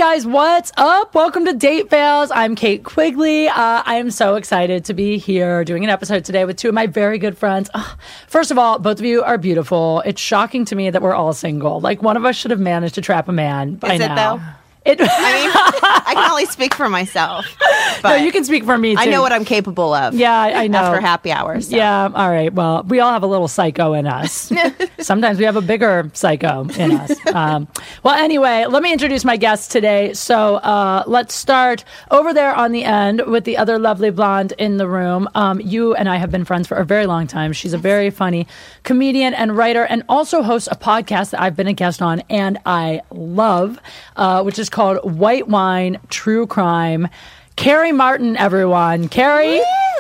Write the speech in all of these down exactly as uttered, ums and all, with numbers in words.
guys, what's up? Welcome to Date Fails. I'm Kate Quigley. Uh, I am so excited to be here doing an episode today with two of my very good friends. Uh, first of all, both of you are beautiful. It's shocking to me that we're all single. Like, one of us should have managed to trap a man by Is it, now. though? It, I mean, I can only speak for myself. But no, you can speak for me, too. I know what I'm capable of. Yeah, I know. After happy hours. So. Yeah, all right. Well, we all have a little psycho in us. Sometimes we have a bigger psycho in us. Um, well, anyway, let me introduce my guests today. So uh, let's start over there on the end with the other lovely blonde in the room. Um, you and I have been friends for a very long time. She's a very funny comedian and writer, and also hosts a podcast that I've been a guest on and I love, uh, which is called White Wine True Crime. Carrie Martin, everyone. Carrie,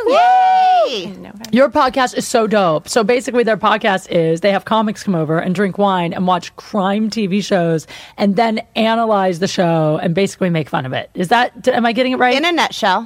Yay! your podcast is so dope. So basically their podcast is they have comics come over and drink wine and watch crime T V shows and then analyze the show and basically make fun of it. Is that, am I getting it right? In a nutshell.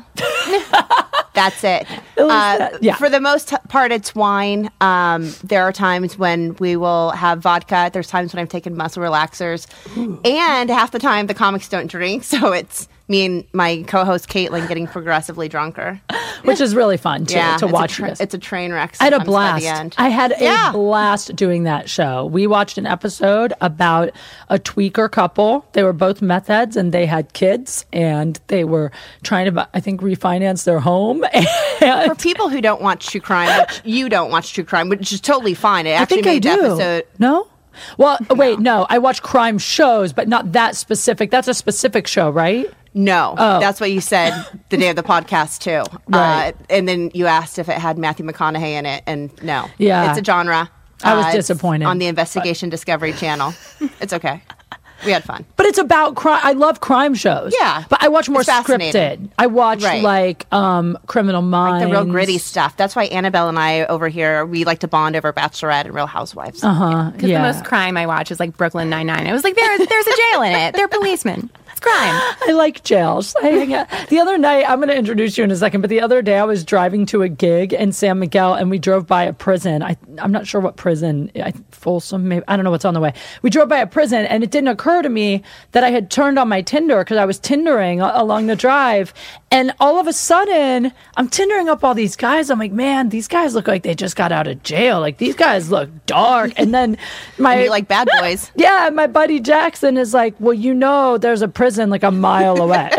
That's it. Uh, Uh, yeah. For the most part, it's wine. Um, there are times when we will have vodka. There's times when I've taken muscle relaxers. Ooh. And half the time, the comics don't drink. So it's me and my co-host, Caitlin, getting progressively drunker. Which is really fun, too, yeah, to it's watch a tra- this. It's a train wreck I had a sometimes by blast. the end. I had Yeah. a blast doing that show. We watched an episode about a tweaker couple. They were both meth heads and they had kids and they were trying to, I think, refinance their home. And For people who don't watch true crime, which you don't watch true crime, which is totally fine. It I actually think I made the do. episode. No? Well, wait, no. I watch crime shows, but not that specific. That's a specific show, right? No, Oh. that's what you said the day of the podcast too. Right. Uh, and then you asked if it had Matthew McConaughey in it, and no, Yeah. it's a genre. I was Uh, it's disappointed. on the Investigation Discovery Channel. It's okay. We had fun. But it's about crime. I love crime shows. Yeah. But I watch more It's fascinating. scripted. I watch Right. like um, Criminal Minds. The real gritty stuff. That's why Annabelle and I over here, we like to bond over Bachelorette and Real Housewives. Uh-huh. Because Yeah. the most crime I watch is like Brooklyn Nine-Nine. I was like, there, there's a jail in it. They're policemen. It's crime. I like jails. I hang out. The other night, I'm going to introduce you in a second, but the other day I was driving to a gig in San Miguel and we drove by a prison. I, I'm not sure what prison, I, Folsom, maybe. I don't know what's on the way. We drove by a prison and it didn't occur to me that I had turned on my Tinder because I was Tindering a- along the drive. And all of a sudden, I'm Tindering up all these guys. I'm like, man, these guys look like they just got out of jail. Like, these guys look dark. And then my... And you like Bad Boys. Yeah, my buddy Jackson is like, well, you know, there's a prison like a mile away.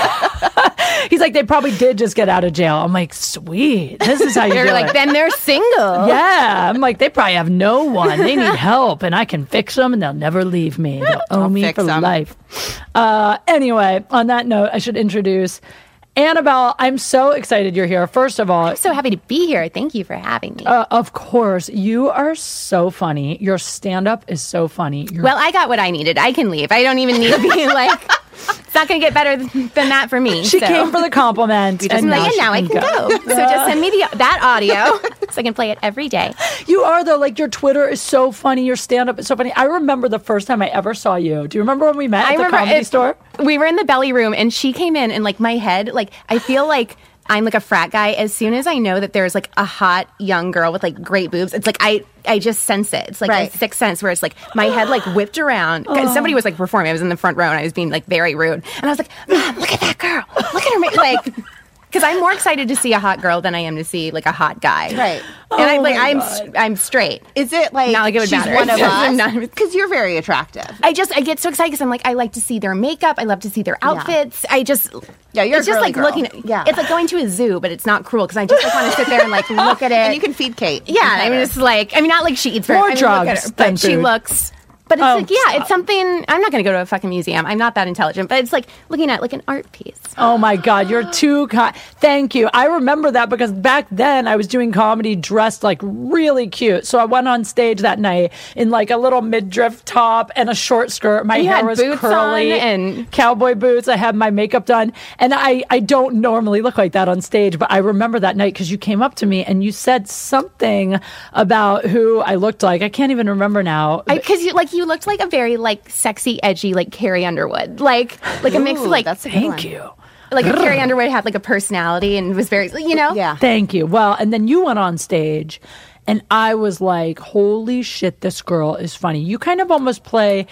He's like, they probably did just get out of jail. I'm like, sweet. This is how you do They're like, it. then they're single. Yeah, I'm like, they probably have no one. They need help, and I can fix them, and they'll never leave me. They'll owe I'll me fix for 'em. life. Uh, anyway, on that note, I should introduce Annabelle. I'm so excited you're here. First of all, I'm so happy to be here. Thank you for having me. uh, of course, you are so funny. Your stand-up is so funny. You're well, I got what I needed. I can leave. I don't even need to be like, it's not going to get better than that for me. She so. came for the compliment. Just and like, now and she now I can go. So just send me the, that audio so I can play it every day. You are, though. Like, your Twitter is so funny. Your stand-up is so funny. I remember the first time I ever saw you. Do you remember when we met I at the remember Comedy it- Store? We were in the belly room and she came in and like my head, like I feel like I'm like a frat guy. As soon as I know that there's like a hot young girl with like great boobs, it's like I I just sense it. It's like Right. a sixth sense where it's like my head like whipped around. And somebody was like performing. I was in the front row and I was being like very rude. And I was like, Mom, look at that girl. Look at her. ma-" Like, because I'm more excited to see a hot girl than I am to see like a hot guy. Right. And I'm Oh like, my I'm God. I'm straight. Is it like, Not like it would she's matter. one of I'm not- us? Because you're very attractive. I just I get so excited because I'm like I like to see their makeup. I love to see their outfits. I just Yeah, you're it's a just girly like girl. looking. At, Yeah. it's like going to a zoo, but it's not cruel because I just like want to sit there and like look at it. And you can feed Kate. yeah, I mean it's like I mean not like she eats very More I mean, look at drugs her, than but she food. looks. But it's Oh, like yeah, stop. it's something. I'm not going to go to a fucking museum. I'm not that intelligent, but it's like looking at like an art piece. Oh, my God. You're too kind. Thank you. I remember that because back then I was doing comedy dressed like really cute. So I went on stage that night in like a little midriff top and a short skirt. My You hair had was boots curly on and- cowboy boots. I had my makeup done. And I, I don't normally look like that on stage, but I remember that night because you came up to me and you said something about who I looked like. I can't even remember now. Because you like you looked like a very like sexy, edgy like Carrie Underwood, like like a mix of Ooh, like that's a good Thank one. you. like if Carrie Underwood had like a personality and was very you know Yeah. Thank you. Well, and then you went on stage and I was like, holy shit, this girl is funny. You kind of almost play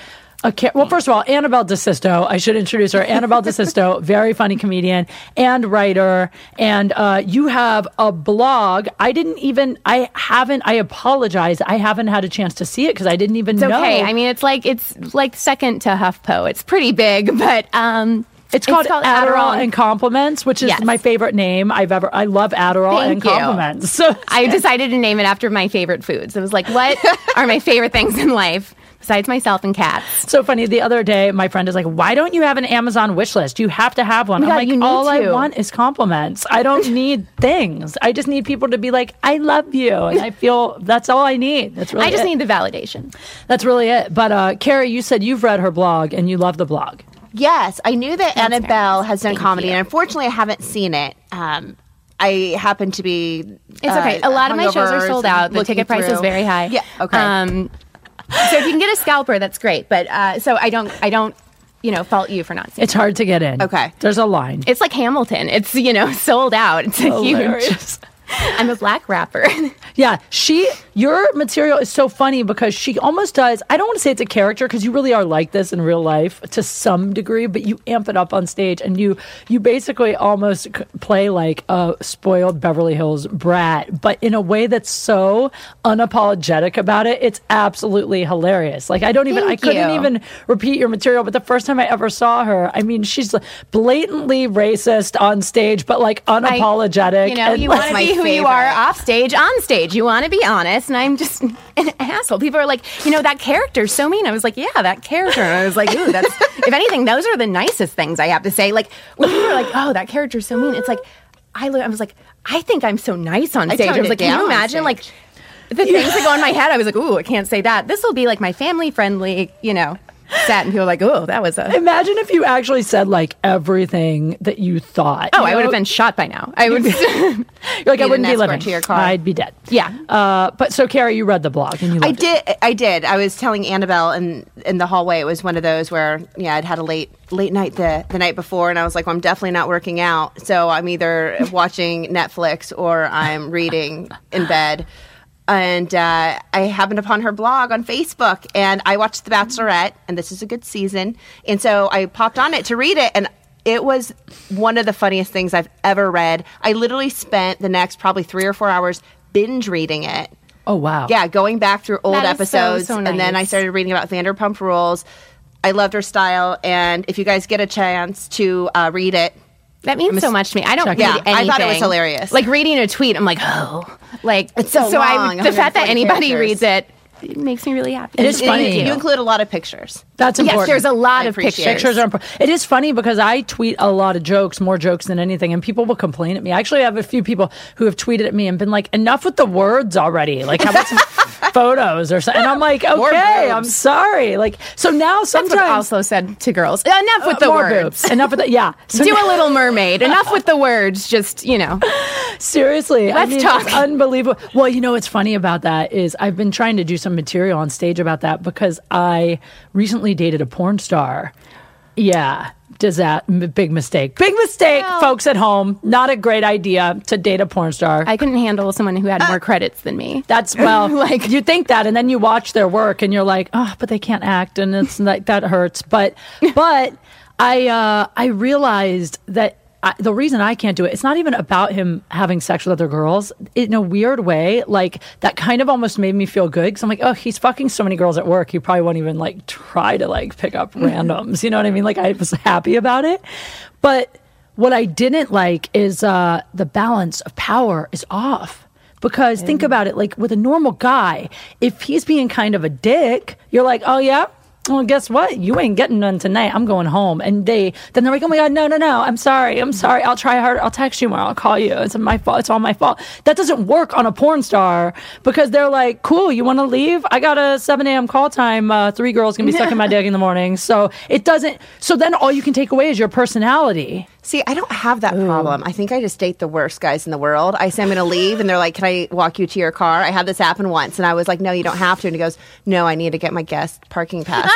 A Car- well, first of all, Annabelle DeSisto, I should introduce her. Annabelle DeSisto, very funny comedian and writer. And uh, you have a blog. I didn't even, I haven't, I apologize. I haven't had a chance to see it because I didn't even It's know. okay. I mean, it's like it's like second to HuffPo. It's pretty big, but um, It's called, Adderall, Adderall and Compliments, which is Yes. my favorite name I've ever. I love Adderall Thank and you. Compliments. So I decided to name it after my favorite foods. It was like, what are my favorite things in life besides myself and cats? so funny. The other day, my friend is like, "Why don't you have an Amazon wish list? You have to have one." Oh I'm my God, like, you need "All I to." want is compliments. I don't need things. I just need people to be like, I love you,' and I feel that's all I need. That's really. I just it. need the validation. That's really it. But uh, Carrie, you said you've read her blog and you love the blog. Yes, I knew that That's Annabelle very has done nice. Thank comedy, you. and unfortunately, I haven't seen it. Um, I happen to be. It's okay. A lot of my shows are sold out. The ticket price is very high. Yeah. Okay. Um, so if you can get a scalper, that's great. But uh, so I don't, I don't, you know, fault you for not seeing. It's hard to get in. Okay. There's a line. It's like Hamilton. It's, you know, sold out. It's a huge. Hilarious. I'm a black rapper. Yeah, she, your material is so funny because she almost does, I don't want to say it's a character because you really are like this in real life to some degree, but you amp it up on stage and you, you basically almost c- play like a spoiled Beverly Hills brat, but in a way that's so unapologetic about it. It's absolutely hilarious. Like I don't even, Thank I couldn't you. even repeat your material, but the first time I ever saw her, I mean, she's blatantly racist on stage, but like unapologetic. You know, and, you like, want to my be who you are favorite. off stage, on stage. You want to be honest, and I'm just an asshole. People are like, you know, that character's so mean. I was like, yeah, that character. And I was like, ooh, that's, if anything, those are the nicest things I have to say. Like, when people are like, oh, that character's so mean, it's like, I, li- I was like, I think I'm so nice on I stage. I, toned was it like, can down you on imagine, stage. like, the things that go in my head? I was like, ooh, I can't say that. This will be like my family friendly, you know, set. And people are like, oh, that was a. Imagine if you actually said like everything that you thought. Oh, you I would know? have been shot by now. I would. You're like, Need I an wouldn't be escort living. to your car. I'd be dead. Yeah. Uh, but so, Carrie, you read the blog and you I loved it. did. I did. I was telling Annabelle in in the hallway. It was one of those where, yeah, I'd had a late late night the the night before, and I was like, well, I'm definitely not working out. So I'm either watching Netflix or I'm reading in bed. And uh, I happened upon her blog on Facebook, and I watched The Bachelorette, and this is a good season. And so I popped on it to read it, and it was one of the funniest things I've ever read. I literally spent the next probably three or four hours binge reading it. Oh, wow. Yeah, going back through old That is so, episodes, so and then I nice. started reading about Vanderpump Rules. I loved her style, and if you guys get a chance to uh, read it, That means so much to me. I don't Check read it anything. out. I thought it was hilarious. Like reading a tweet, I'm like, oh, like It's so I, long, the fact that one hundred forty anybody characters. reads it, it makes me really happy. It is it- funny. you include a lot of pictures. That's Yes, important. there's a lot I of appreciate pictures. it. Pictures are important. It is funny because I tweet a lot of jokes, more jokes than anything, and people will complain at me. I actually have a few people who have tweeted at me and been like, enough with the words already. Like, how about some photos or something? And I'm like, More okay, boobs. I'm sorry. Like, so now That's sometimes. what I also said to girls. Enough with Uh, the more words. boobs. Enough with the, yeah. So Do now- a Little Mermaid. Enough with the words. Just, you know. Seriously, I Let's mean, talk. It's unbelievable. Well, you know what's funny about that is I've been trying to do some material on stage about that because I recently dated a porn star. Yeah, does that m- big mistake? Big mistake, Well- folks at home. Not a great idea to date a porn star. I couldn't handle someone who had more credits than me. That's well, Like- like you think that, and then you watch their work, and you're like, oh, but they can't act, and it's like that hurts. But, but I, uh, I realized that I, the reason I can't do it, it's not even about him having sex with other girls. In a weird way, like that kind of almost made me feel good because I'm like, oh, he's fucking so many girls at work. He probably won't even like try to like pick up randoms. You know what I mean? Like I was happy about it, but what I didn't like is uh, the balance of power is off. Because think about it, like with a normal guy, if he's being kind of a dick, you're like, oh yeah, well, guess what? You ain't getting none tonight. I'm going home. And they, then they're like, oh my God, no, no, no. I'm sorry. I'm sorry. I'll try harder. I'll text you more. I'll call you. It's my fault. It's all my fault. That doesn't work on a porn star because they're like, cool, you want to leave? I got a seven a.m. call time. Uh, three girls going to be sucking my dick in the morning. So it doesn't, so then all you can take away is your personality. See, I don't have that problem. I think I just date the worst guys in the world. I say I'm going to leave, and they're like, "Can I walk you to your car?" I had this happen once, and I was like, "No, you don't have to." And he goes, "No, I need to get my guest parking pass."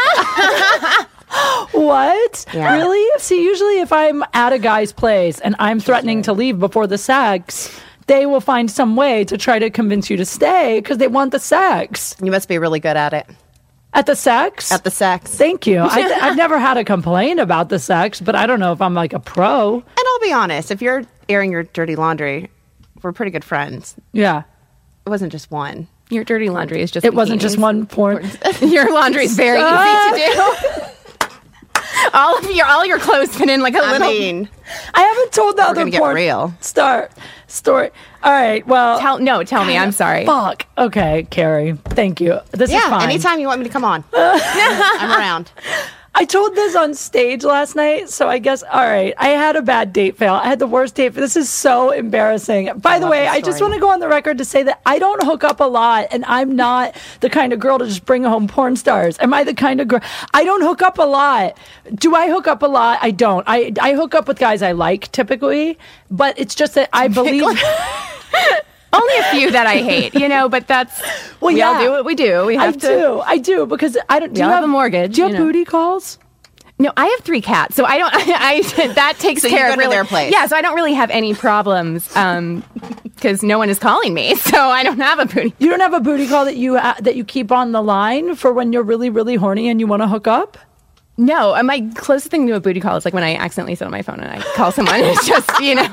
What? Yeah. Really? See, usually if I'm at a guy's place and I'm threatening to leave before the sex, they will find some way to try to convince you to stay because they want the sex. You must be really good at it. At the sex? At the sex. Thank you. I, I've never had a complaint about the sex, but I don't know if I'm like a pro. And I'll be honest, if you're airing your dirty laundry, we're pretty good friends. Yeah. It wasn't just one. Your dirty laundry is just It wasn't just bikinis. one porn. Your laundry is very easy to do. all of your all your clothes fit in like a I little. mean, I haven't told the We're other gonna get porn real. star story. All right. Well, Tell no, tell me. I'm sorry. fuck. Okay, Carrie. Thank you. This is yeah, fine. anytime you want me to come on, I'm around. I told this on stage last night, so I guess, all right, I had a bad date fail. I had the worst date. This is so embarrassing. By the love way, this I just story. want to go on the record to say that I don't hook up a lot, and I'm not the kind of girl to just bring home porn stars. Am I the kind of girl? I don't hook up a lot. Do I hook up a lot? I don't. I, I hook up with guys I like, typically, but it's just that I believe... Only a few that I hate, you know, but that's Well, we yeah. all do what we do. We I have to. do. I do, because I don't... Do We all you have a mortgage, Do you have you know. booty calls? No, I have three cats, so I don't. I, I that takes So you care go of to really, their place. Yeah, so I don't really have any problems um, because no one is calling me, so I don't have a booty. You don't have a booty call that you uh, that you keep on the line for when you're really, really horny and you want to hook up? No, uh, my closest thing to a booty call is like when I accidentally sit on my phone and I call someone. It's just you know.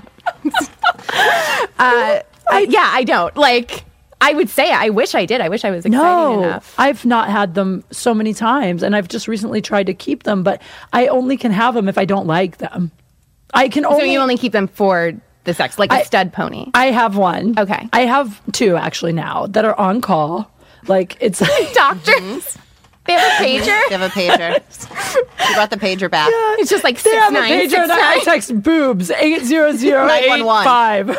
uh, I, yeah, I don't like. I would say I wish I did. I wish I was exciting No, enough. I've not had them so many times, and I've just recently tried to keep them, but I only can have them if I don't like them. I can So only. you only keep them for the sex, like a I- stud pony. I have one. Okay. I have two actually now that are on call. Like it's. Doctors, they have a pager. They have a pager. She brought the pager back. It's just like They six have a nine, pager, six and I I nine. text boobs eight zero zero eight nine one one. five.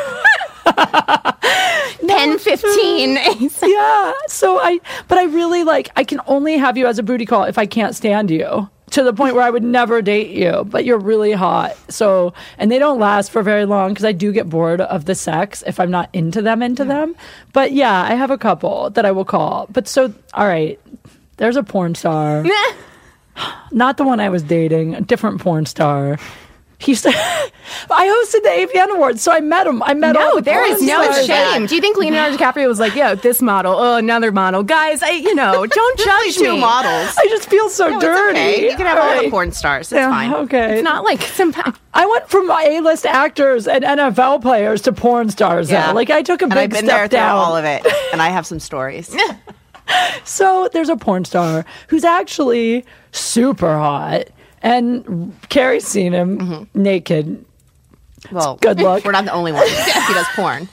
Pen fifteen. Yeah. So I, but I really like, I can only have you as a booty call if I can't stand you, to the point where I would never date you, but you're really hot. So, and they don't last for very long because I do get bored of the sex if I'm not into them, into them. But yeah, I have a couple that I will call. But so, all right, there's a porn star, not the one I was dating, a different porn star. He said, I hosted the A V N Awards, so I met him. I met all No, the there porn is no stars. shame. Do you think Leonardo DiCaprio was like, "Yo, this model, oh, another model, guys"? I, you know, don't judge Two me. models. I just feel so No, it's dirty. okay. You can have all the Right. porn stars. It's Yeah, fine. Okay. It's not like some. I went from A-list actors and N F L players to porn stars. Yeah. Though. Like I took a And big I've been step there through down. all of it, and I have some stories. So there's a porn star who's actually super hot, and Carrie's seen him Mm-hmm. naked. Well, Good luck. We're not the only ones. He does porn.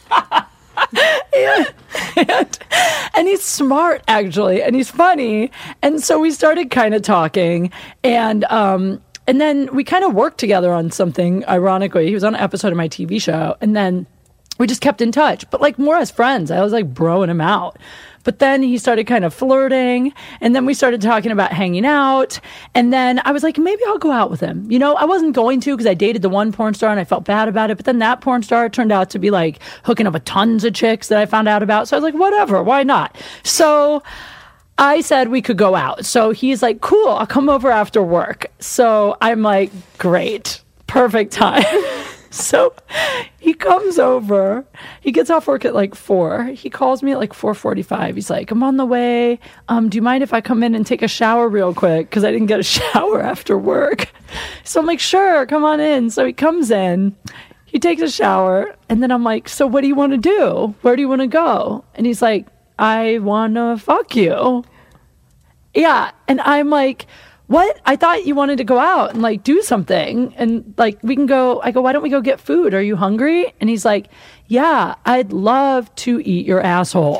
and, and he's smart actually, and he's funny, and so we started kind of talking, and um and then we kind of worked together on something. Ironically, he was on an episode of my T V show, and then we just kept in touch, but like more as friends. I was like broing him out. But then he started kind of flirting, and then we started talking about hanging out. And then I was like, maybe I'll go out with him. You know, I wasn't going to because I dated the one porn star and I felt bad about it. But then that porn star turned out to be like hooking up with tons of chicks that I found out about. So I was like, whatever, why not? So I said we could go out. So he's like, cool, I'll come over after work. So I'm like, great, perfect time. So he comes over. He gets off work at like four. He calls me at like four forty-five. He's like, I'm on the way. Um, do you mind if I come in and take a shower real quick? Because I didn't get a shower after work. So I'm like, sure, come on in. So he comes in. He takes a shower. And then I'm like, so what do you want to do? Where do you want to go? And he's like, I want to fuck you. Yeah. And I'm like, what? I thought you wanted to go out and like do something, and like we can go. I go, why don't we go get food? Are you hungry? And he's like, yeah, I'd love to eat your asshole.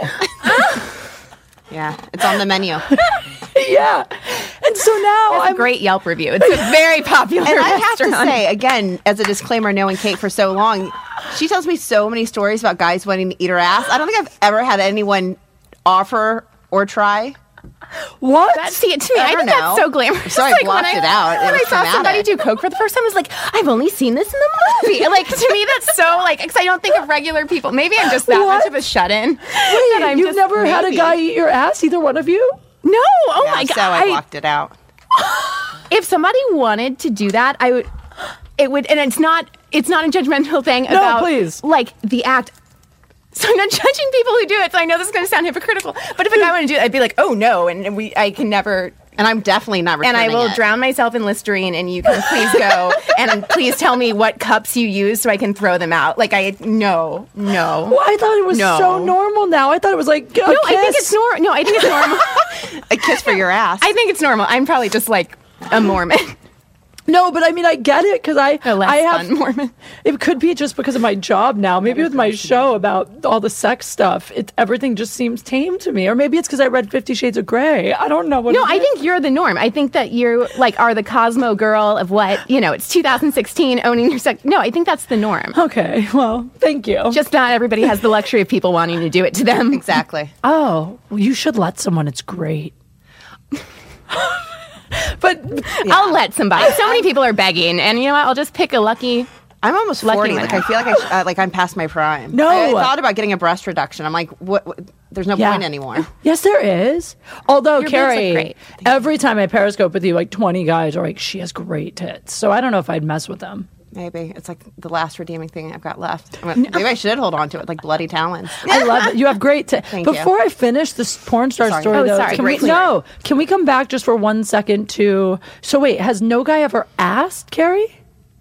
Yeah, it's on the menu. Yeah. And so now That's I'm a great Yelp review. It's a very popular And I have to restaurant. say, again, as a disclaimer, knowing Kate for so long, she tells me so many stories about guys wanting to eat her ass. I don't think I've ever had anyone offer or try. what? That, see, to me, I Never think know. that's so glamorous. So I It's like blocked when it out. It When was I saw somebody traumatic. do coke for the first time, I was like, I've only seen this in the movie. Like, to me, that's so, like, because I don't think of regular people. Maybe I'm just that What? much of a shut-in. Wait, that I'm you've just- never had a maybe. guy eat your ass? Either one of you? No, oh Yeah, my God. so I blocked it out. If somebody wanted to do that, I would, it would, and it's not, it's not a judgmental thing about, please. like, the act. So I'm not judging people who do it. So I know this is going to sound hypocritical. But if a guy wanted to do it, I'd be like, oh no, and we I can never. And I'm definitely not returning And I will it. drown myself in Listerine, and you can please go and please tell me what cups you use so I can throw them out. Like I no no. Well, I thought it was No. so normal now. I thought it was like a No, I think kiss. it's normal. No, I think it's normal. A kiss for your ass. I think it's normal. I'm probably just like a Mormon. No, but I mean, I get it because I, A less I have. fun Mormon. It could be just because of my job now. Maybe with my show about all the sex stuff, it everything just seems tame to me. Or maybe it's because I read Fifty Shades of Grey. I don't know what. No, it I is. think you're the norm. I think that you like are the Cosmo girl of what you know. It's two thousand sixteen, owning your sex. No, I think that's the norm. Okay, well, thank you. Just not everybody has the luxury of people wanting to do it to them. Exactly. oh, well, you should let someone. It's great. But I'll let somebody. So many people are begging, and you know what? I'll just pick a lucky. I'm almost Lucky forty. man. Like I feel like I sh- uh, like I'm past my prime. No. I, I thought about getting a breast reduction. I'm like, what? what there's no Yeah. point anymore. yes, there is. Although, Your boobs look Carrie, great. every time I Periscope with you, like twenty guys are like, she has great tits. So I don't know if I'd mess with them. Maybe it's like the last redeeming thing I've got left. I'm gonna- maybe I should hold on to it, like bloody talons. I love it. You have great tits. Thank you. Before I finish this porn star Sorry. story, Oh, though, sorry. can we, Great story. no, can we come back just for one second to? So wait, has no guy ever asked Carrie?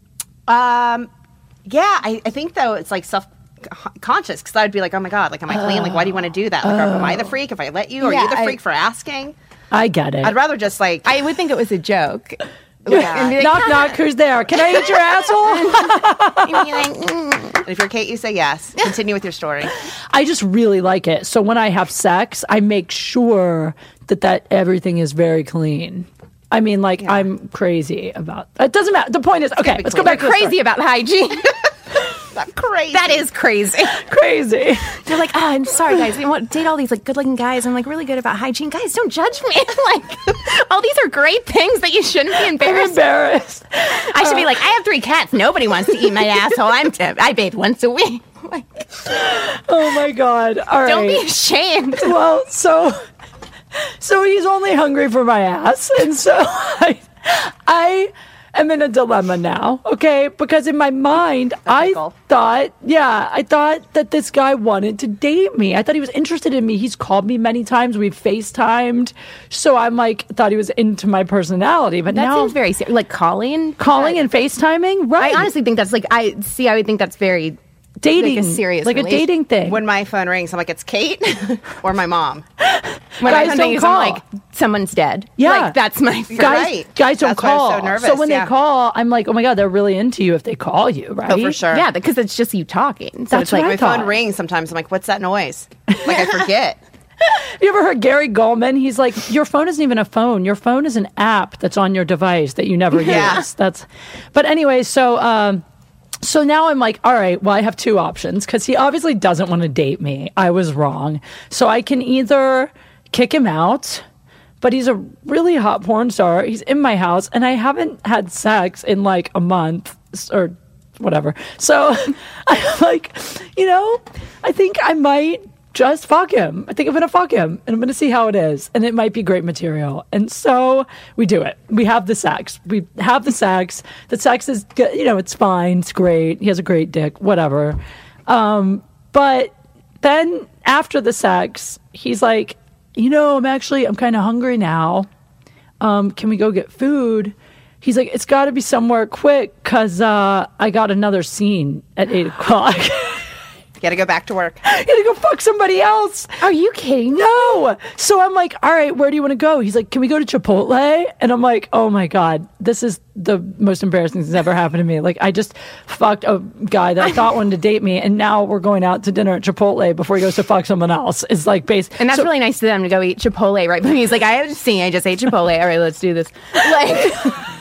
Um, yeah, I, I think though it's like self conscious because I would be like, oh my god, like am I clean? Like why do you want to do that? Like am I the freak if I let you? Or are Yeah, you the I- freak for asking? I get it. I'd rather just like I would think it was a joke. yeah. And be like, knock knock. Who's there? Can I eat your asshole? You'd be like, mm. And if you're Kate, you say yes. Continue with your story. I just really like it. So when I have sex, I make sure that that everything is very clean. I mean, like Yeah. I'm crazy about. It doesn't matter. The point is, okay, be let's go clean. back to the Crazy about hygiene. I'm crazy. That is crazy. story. Crazy. They're like, oh, I'm sorry, guys. You want date all these like good-looking guys? I'm like really good about hygiene. Guys, don't judge me. Like, all these are great things that you shouldn't be I'm embarrassed. embarrassed. I should be like, I have three cats. Nobody wants to eat my asshole. I'm t- I bathe once a week. Like, Oh my god! All right. don't be ashamed. Well, so so he's only hungry for my ass, and so I, I am in a dilemma now. Okay, because in my mind, I pickle. thought, yeah, I thought that this guy wanted to date me. I thought he was interested in me. He's called me many times. We've FaceTimed, so I'm like, thought he was into my personality. But That now seems very serious. Like calling, calling and FaceTiming, right? I honestly think that's like I see. I would think that's very dating, like a serious like a relation- dating thing. When my phone rings, I'm like, it's Kate or my mom. when Guys I don't don't call. I'm like some's dead. Yeah. like that's my You're guys, right. guys don't That's why I was call. so nervous, when yeah. they call, I'm like, oh my god, they're really into you if they call you, right? Oh, for sure. Yeah, because it's just you talking. So That's it's like what I My thought. phone rings sometimes. I'm like, what's that noise? Like I forget. You ever heard Gary Goldman? He's like, your phone isn't even a phone. Your phone is an app that's on your device that you never Yeah. use. That's, but anyway, so um, so now I'm like, all right, well, I have two options because he obviously doesn't want to date me. I was wrong. So I can either kick him out, but he's a really hot porn star. He's in my house, and I haven't had sex in like a month or whatever. So I'm like, you know, I think I might just fuck him. I think I'm going to fuck him, and I'm going to see how it is. And it might be great material. And so we do it. We have the sex. We have the sex. The sex is good. You know, it's fine. It's great. He has a great dick, whatever. Um, but then after the sex, he's like, you know, I'm actually, I'm kind of hungry now. Um, can we go get food? He's like, it's got to be somewhere quick because uh, I got another scene at eight o'clock. Got to go back to work. I gotta go fuck somebody else. Are you kidding? No. So I'm like, all right, where do you want to go? He's like, can we go to Chipotle? And I'm like, oh my God, this is the most embarrassing thing that's ever happened to me. Like, I just fucked a guy that I thought wanted to date me, and now we're going out to dinner at Chipotle before he goes to fuck someone else. It's like base. And that's so- really nice to them to go eat Chipotle right. But he's like, I have just seen. I just ate Chipotle. All right, let's do this. Like,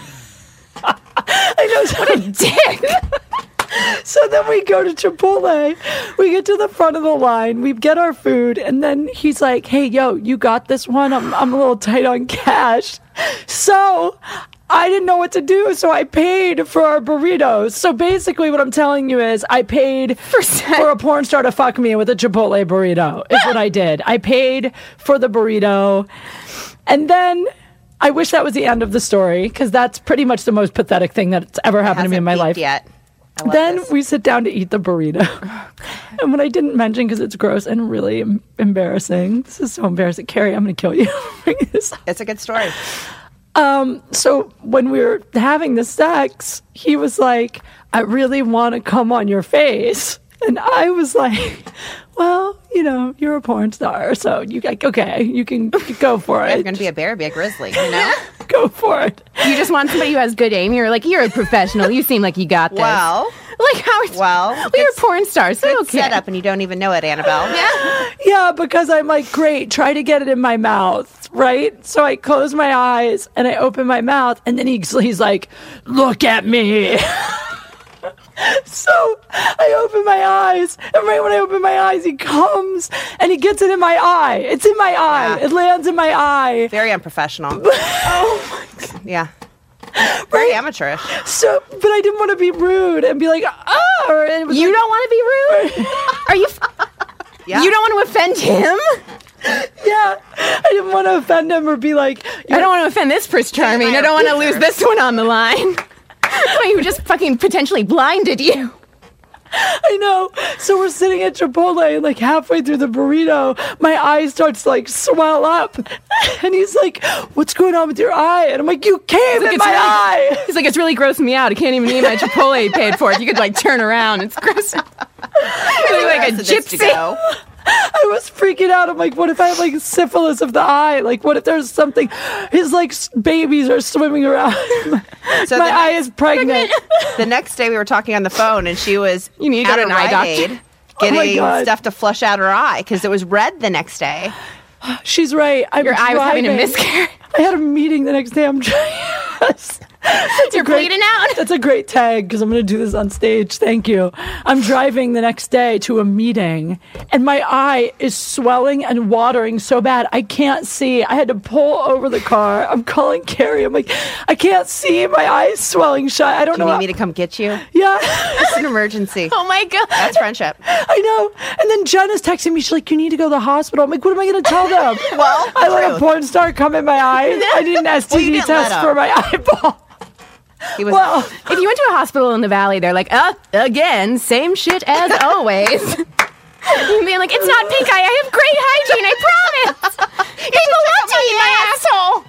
I know. what a dick. So then we go to Chipotle. We get to the front of the line. We get our food. And then he's like, hey, yo, you got this one? I'm, I'm a little tight on cash. So I didn't know what to do. So I paid for our burritos. So basically what I'm telling you is I paid for, for a porn star to fuck me with a Chipotle burrito is what I did. I paid for the burrito. And then I wish that was the end of the story because that's pretty much the most pathetic thing that's ever happened to me in my Hasn't life. peaked yet. love then this. we sit down to eat the burrito. And what I didn't mention, because it's gross and really em- embarrassing, this is so embarrassing. Carrie, I'm going to kill you. It's a good story. Um, so when we were having the sex, he was like, I really want to come on your face. And I was like, well, you know, you're a porn star, so you like, okay, you can go for it. You're going to be a bear, be a grizzly, you know? Go for it. You just want somebody who has good aim. You're like, you're a professional. You seem like you got this. Well, like how? well, well, good- you're a porn star, so good okay. setup, and you don't even know it, Annabelle. Yeah. Yeah, because I'm like, great, try to get it in my mouth, right? So I close my eyes and I open my mouth, and then he's, he's like, look at me. So I open my eyes, and right when I open my eyes, he comes and he gets it in my eye. It's in my eye. Yeah. It lands in my eye. Very unprofessional. Oh, my God. Yeah. Very amateurish. So, but I didn't want to be rude and be like, oh. Or it was You like, don't want to be rude? Are you? Yeah. You don't want to offend him? yeah. I didn't want to offend him or be like, I don't want to offend this Prince Charming. I don't want to lose this one on the line. Somebody who just fucking potentially blinded you. I know. So we're sitting at Chipotle, and like halfway through the burrito, my eye starts to like swell up. And he's like, what's going on with your eye? And I'm like, you came in It's my really- eye. He's like, it's really grossing me out. I can't even eat my Chipotle paid for it. You could like turn around. It's gross. You're like a Rest of this to gypsy. go. I was freaking out. I'm like, what if I have like syphilis of the eye? Like, what if there's something? His like s- babies are swimming around. So my the eye next- is pregnant. The next day we were talking on the phone, and she was You need to go at to a an eye Rite doctor. Aid Oh my getting God. stuff to flush out her eye because it was red the next day. She's right. I'm Your eye was having a driving. miscarriage. I had a meeting the next day. I'm trying. That's You're a great, bleeding out. That's a great tag because I'm going to do this on stage. Thank you. I'm driving the next day to a meeting, and my eye is swelling and watering so bad I can't see. I had to pull over the car. I'm calling Carrie. I'm like, I can't see. My eye is swelling shut. I don't Do you know. need how- me to come get you? yeah. It's an emergency. Oh my God. That's friendship. I know. And then Jen is texting me. She's like, you need to go to the hospital. I'm like, what am I going to tell them? Well, I let a truth. porn star come in my eye. I did an S T D Well, you didn't let test him. for my eyeball. He was Well, If you went to a hospital in the valley, they're like, uh, again, same shit as always. You'd be like, it's not pink eye. I have great hygiene. I promise. People love to eat my asshole.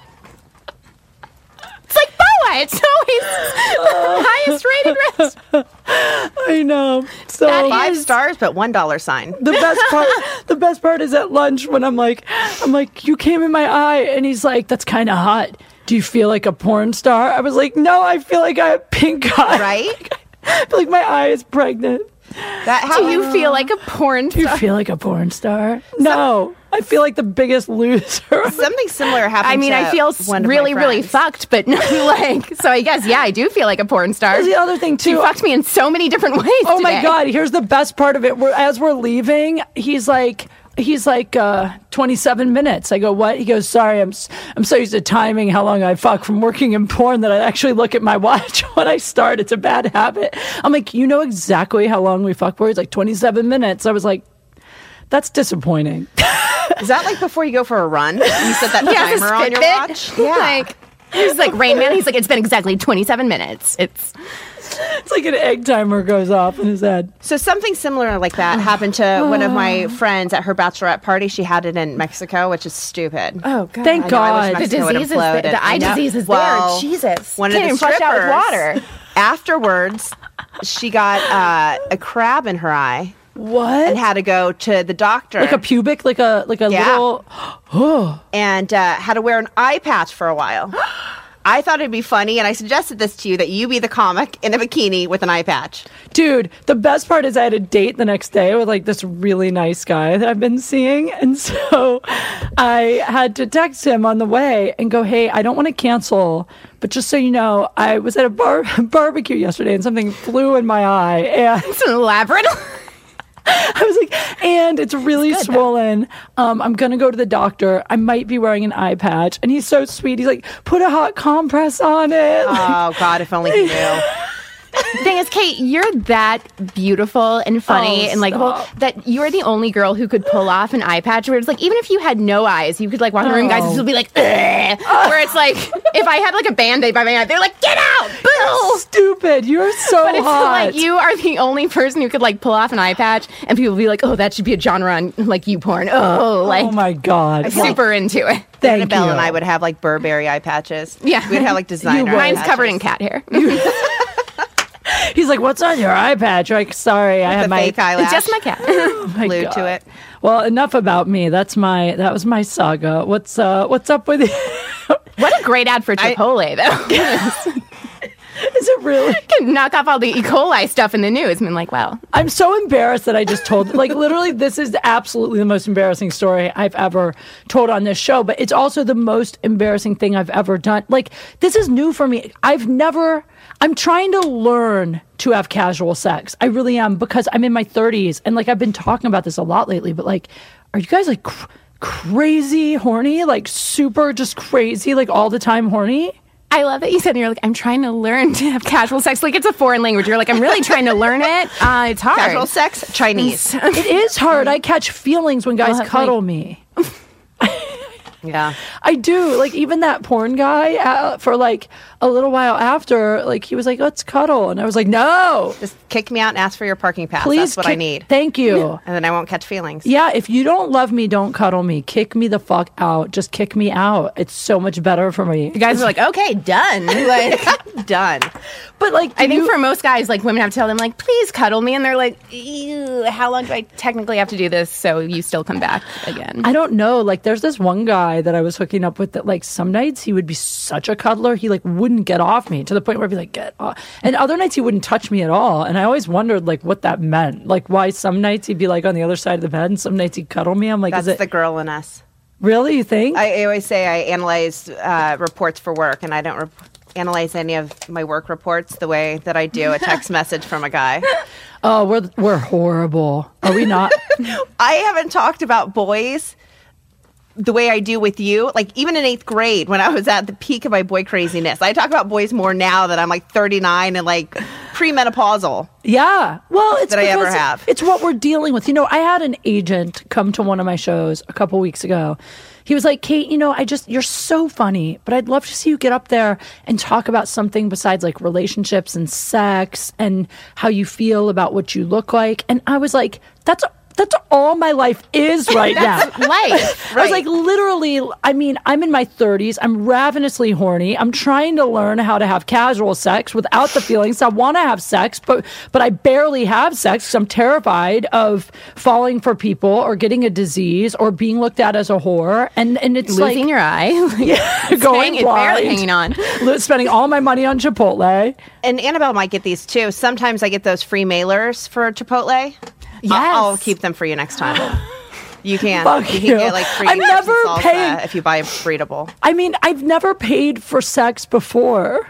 It's like boa. It's always highest rated restaurant. I know. So That five is- stars, but one dollar sign. the best part the best part is at lunch when I'm like I'm like, you came in my eye, and he's like, that's kind of hot. Do you feel like a porn star? I was like, no, I feel like I have pink eye. Right? I feel like my eye is pregnant. That Do you feel like a porn Do you star? feel like a porn star? No. I feel like the biggest loser. something similar happened? I mean, to I feel s- one of my really, really friends. fucked, but no, like, so I guess, yeah, I do feel like a porn star. That's the other thing too. You fucked me in so many different ways. Oh my today. God, here's the best part of it. We're, as we're leaving, he's like, he's like, uh, twenty-seven minutes. I go, what? He goes, sorry, I'm, s- I'm so used to timing how long I fuck from working in porn that I actually look at my watch when I start. It's a bad habit. I'm like, you know exactly how long we fuck for? He's like, twenty-seven minutes. I was like, that's disappointing. Is that like before you go for a run? You set that He has a timer on your Fitbit. watch? Yeah. Like, he's like, Rain Man, he's like, it's been exactly twenty-seven minutes. It's, It's like an egg timer goes off in his head. So something similar like that happened to one of my friends at her bachelorette party. She had it in Mexico, which is stupid. oh, God. Thank I know, I wish God. The Mexico would disease is implode, there. and The eye I know- disease is well, there. Jesus. One Can't of the even flush out with strippers, water. afterwards, she got uh, a crab in her eye What? and had to go to the doctor. like a pubic, like a like a Yeah. little. and uh, had to wear an eye patch for a while. I thought it'd be funny, and I suggested this to you, that you be the comic in a bikini with an eye patch. Dude, the best part is I had a date the next day with like this really nice guy that I've been seeing. And so I had to text him on the way and go, hey, I don't want to cancel, but just so you know, I was at a bar- barbecue yesterday and something flew in my eye. And It's an elaborate. I was like, and it's really swollen. Um, I'm going to go to the doctor. I might be wearing an eye patch. And he's so sweet. He's like, put a hot compress on it. Oh, God, if only he knew. thing is, Kate, you're that beautiful and funny Oh, and like stop. well, that you're the only girl who could pull off an eye patch where it's like even if you had no eyes, you could like walk in the room, guys Oh. would still be like, "Ugh." Where it's like if I had like a band-aid by my eye, they're like, get out, boo. Stupid. You're so But it's hot. like you are the only person who could like pull off an eye patch, and people would be like, "Oh, that should be a genre on like you porn." Oh, like oh my God. super into it. Thank Annabelle you. and I would have like Burberry eye patches. Yeah. We'd have like designer. would. eye Mine's covered in patches. cat hair. He's like, what's on your eye patch? You're like, sorry, I The have my fake eyelash. Just my cat. my glued God. to it. Well, enough about me. That's my that was my saga. What's uh what's up with you? What a great ad for Chipotle, though. Is it really? Can knock off all the E. coli stuff in the news. I mean, like, wow. I'm so embarrassed that I just told, like, literally, this is absolutely the most embarrassing story I've ever told on this show, but it's also the most embarrassing thing I've ever done. Like, this is new for me. I've never, I'm trying to learn to have casual sex. I really am, because I'm in my thirties, and, like, I've been talking about this a lot lately, but, like, are you guys, like, cr- crazy horny? Like, super just crazy, like, all the time horny? I love that you said you're like, I'm trying to learn to have casual sex. Like, it's a foreign language. You're like, I'm really trying to learn it. Uh, it's hard. Casual sex, Chinese. It is hard. I catch feelings when guys Well, cuddle like- me. Yeah. I do. Like, even that porn guy, uh, for like a little while after, like, he was like, let's cuddle. And I was like, no, Just kick me out and ask for your parking pass. please. That's what I kick- need. Thank you. And then I won't catch feelings. Yeah, if you don't love me, don't cuddle me. Kick me the fuck out. Just kick me out. It's so much better for me. You guys are like, okay, done. Like, Done. But like, do I think you- for most guys, like, women have to tell them, like, please cuddle me. And they're like, ew, how long do I technically have to do this so you still come back again? I don't know. Like, there's this one guy that I was hooking up with that, like, some nights he would be such a cuddler. He, like, wouldn't get off me to the point where I'd be like, get off. And other nights he wouldn't touch me at all. And I always wondered, like, what that meant. Like, why some nights he'd be, like, on the other side of the bed and some nights he'd cuddle me. I'm like, That's is it the girl in us. really, you think? I, I always say I analyze uh, reports for work, and I don't rep- analyze any of my work reports the way that I do a text message from a guy. oh, we're, we're horrible. Are we not? I haven't talked about boys the way I do with you. Like, even in eighth grade, when I was at the peak of my boy craziness, I talk about boys more now that I'm like thirty-nine and like premenopausal. Yeah. Well, it's That I ever because have. It's what we're dealing with. You know, I had an agent come to one of my shows a couple weeks ago. He was like, Kate, you know, I just, you're so funny, but I'd love to see you get up there and talk about something besides like relationships and sex and how you feel about what you look like. And I was like, that's That's all my life is right now. Life. I was like, literally, I mean, I'm in my thirties. I'm ravenously horny. I'm trying to learn how to have casual sex without the feelings. I want to have sex, but but I barely have sex because I'm terrified of falling for people or getting a disease or being looked at as a whore. And and it's Losing like your eye. yeah, Hang- going it's blind, barely hanging on. Lo- spending all my money on Chipotle. And Annabelle might get these too. Sometimes I get those free mailers for Chipotle. Yes. I'll, I'll keep them for you next time. You can. Fuck you can you. get like free I'm chips never and salsa paying- if you buy a breedable. I mean, I've never paid for sex before.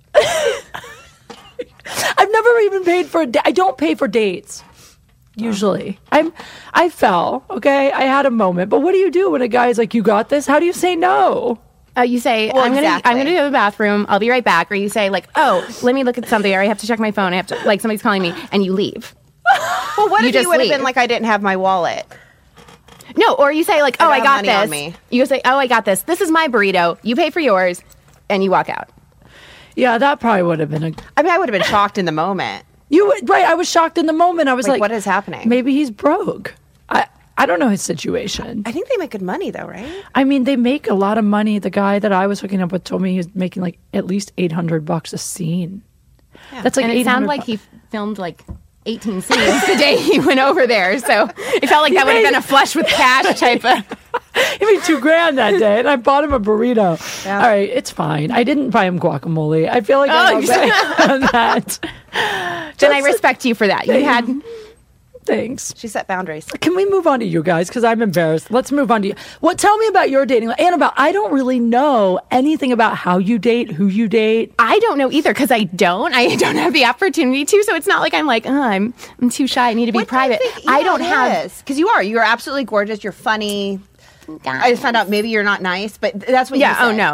I've never even paid for a date. I don't pay for dates. Usually. I'm I fell, okay? I had a moment. But what do you do when a guy's like, you got this? How do you say no? Uh, you say, Well, I'm gonna, exactly. I'm gonna go to the bathroom. I'll be right back. Or you say, like, oh, let me look at something. Or I have to check my phone. I have to, like, somebody's calling me, and you leave. Well, what You if you just would have leave. been like, I didn't have my wallet? No, or you say, like, oh, don't I, have got money this. on me. You say, oh, I got this. This is my burrito. You pay for yours, and you walk out. Yeah, that probably would have been a I mean, I would have been shocked in the moment. You would- right, I was shocked in the moment. I was Like, like, what is happening? Maybe he's broke. I I don't know his situation. I think they make good money though, right? I mean, they make a lot of money. The guy that I was hooking up with told me he was making like at least eight hundred bucks a scene. That's like And it eight hundred sounded like bu- he filmed, like, eighteen scenes the day he went over there. So it felt like that would have made- been a flush with cash type of. He made two grand that day, and I bought him a burrito. Yeah. All right, it's fine. I didn't buy him guacamole. I feel like I'm Oh, okay on that. Then I Just- respect you for that. You had. Thanks. She set boundaries. Can we move on to you guys? Because I'm embarrassed. Let's move on to you. What? Tell me about your dating, Annabelle. I don't really know anything about how you date, who you date. I don't know either because I don't. I don't have the opportunity to. So it's not like I'm like, oh, I'm I'm too shy. I need to be private. I don't have. because you are. You're absolutely gorgeous. You're funny. I just found out maybe you're not nice, but that's what. Yeah. You Oh said. no.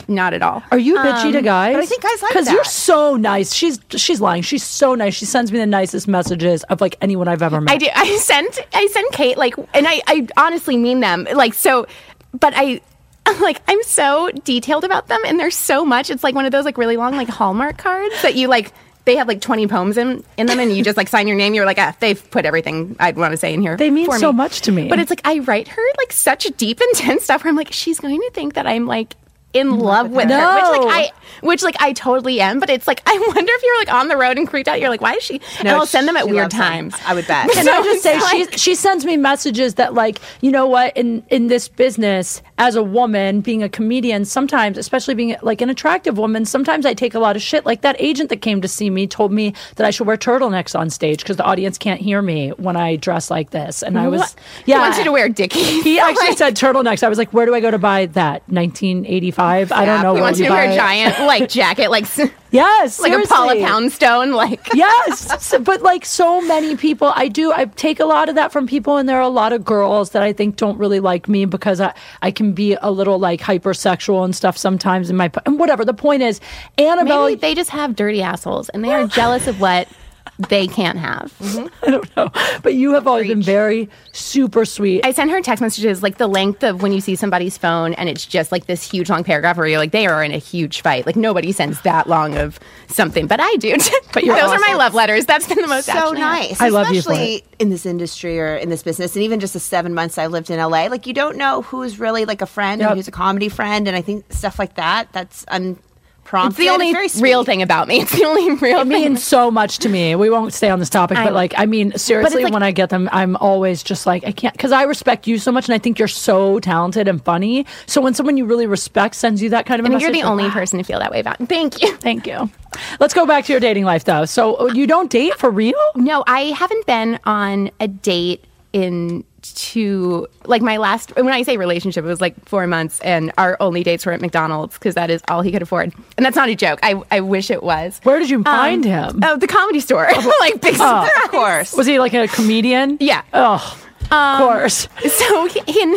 not at all. Are you bitchy to guys? but I think guys like Because you're that. so nice. She's she's lying. She's so nice. She sends me the nicest messages of like anyone I've ever met. I do. I sent I send Kate like, and I, I honestly mean them like so, but I like I'm so detailed about them, and there's so much. It's like one of those like really long like Hallmark cards that you like. They have like twenty poems in, in them, and you just like sign your name. You're like, ah, they've put everything I'd want to say in here. They mean for so me. much to me. But it's like I write her like such deep, intense stuff where I'm like, she's going to think that I'm like in love with her, No. which like I, which like I totally am. But it's like I wonder if you're like on the road and creeped out. You're like, why is she? and I'll send them at she weird loves them. times. I would bet. Can I So just say it's she like- she sends me messages that like, you know what, in in this business as a woman being a comedian, sometimes, especially being like an attractive woman, sometimes I take a lot of shit. Like that agent that came to see me told me that I should wear turtlenecks on stage because the audience can't hear me when I dress like this. And I was What? yeah. He wants you to wear Dickies. He actually said turtlenecks. I was like, where do I go to buy that? nineteen eighty-five? I don't Yeah, know. He where wants you to buy wear a it. giant like jacket, like s- Yes, like a Paula seriously. Poundstone, like. Yes, so- but like so many people, I do. I take a lot of that from people, and there are a lot of girls that I think don't really like me because I, I can be a little like hypersexual and stuff sometimes in my and whatever. The point is, Annabelle. Maybe they just have dirty assholes and they are jealous of what they can't have. I don't know, but you have always been very super sweet. I send her text messages like the length of when you see somebody's phone and it's just like this huge long paragraph where you're like, they are in a huge fight. Like nobody sends that long of something, but I do. But you're those are my awesome. love letters. That's been the most so action I have. nice. I love you for especially in this industry or in this business, and even just the seven months I lived in L A. Like you don't know who's really like a friend Yep. and who's a comedy friend, and I think stuff like that. That's unprompted. It's the only very real sweet. thing about me. It's the only real It thing. means so much to me. We won't stay on this topic, I but know. like, I mean, seriously, like- when I get them, I'm always just like, I can't, because I respect you so much, and I think you're so talented and funny. So when someone you really respect sends you that kind of a I mean, message, you're the like, only wow. person to feel that way about. Thank you. Thank you. Let's go back to your dating life, though. So you don't date for real? No, I haven't been on a date in two, like my last, when I say relationship, it was like four months and our only dates were at McDonald's because that is all he could afford. And that's not a joke. I, I wish it was. Where did you Um, find him? Oh, the Comedy Store. like big Oh. Of course. Was he like a comedian? Yeah. Oh, of course. So in,